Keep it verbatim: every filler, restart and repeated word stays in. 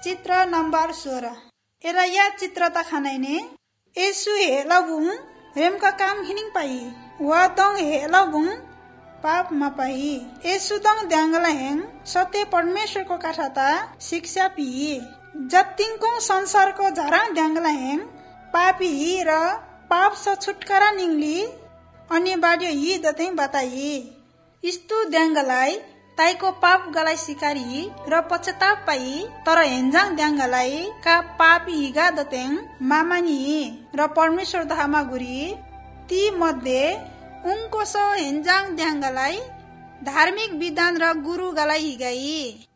चित्र नंबर सोह्र एरा या चित्र ता खानाइने यसु हेला बुङ रेम का काम हिनिङ पाई वा दङ हेला बुङ पाप मा पाई यसु दङ द्याङ्गला हेङ सत्य परमेश्वरको काठाता शिक्षा पी जत्तिङको संसारको झारा द्याङ्गला हेङ पापी र पाप स छुटकारा निङली अनिवार्य यी दतै बताई यस्तो द्याङ्गलाई ताईको पाप गलाई सिकारी र पश्चाताप पाई तर हेन्जाङ द्याङ्गलाई का पापी हिगा दतेङ मामानी र परमेश्वर धामा गुरी ती मध्ये उनको स हेन्जाङ द्याङ्गलाई धार्मिक विधान र गुरु गलाई हिगाई